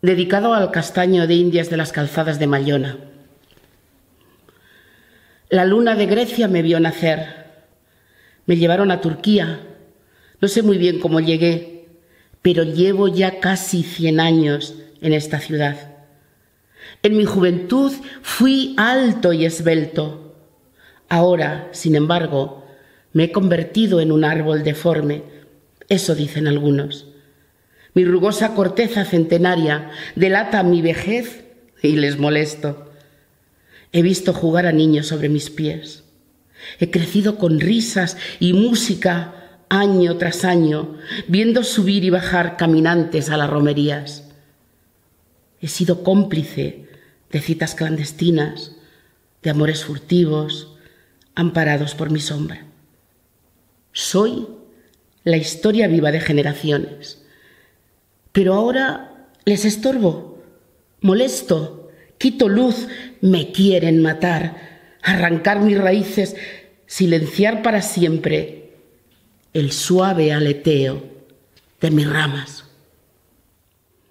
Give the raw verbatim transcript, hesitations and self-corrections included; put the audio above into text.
dedicado al castaño de Indias de las calzadas de Mallona. La luna de Grecia me vio nacer. Me llevaron a Turquía. No sé muy bien cómo llegué, pero llevo ya casi cien años en esta ciudad. En mi juventud fui alto y esbelto. Ahora, sin embargo, me he convertido en un árbol deforme. Eso dicen algunos. Mi rugosa corteza centenaria delata mi vejez y les molesto. He visto jugar a niños sobre mis pies. He crecido con risas y música año tras año, viendo subir y bajar caminantes a las romerías. He sido cómplice de citas clandestinas, de amores furtivos, amparados por mi sombra. Soy la historia viva de generaciones. Pero ahora les estorbo, molesto, quito luz, me quieren matar, arrancar mis raíces, silenciar para siempre el suave aleteo de mis ramas.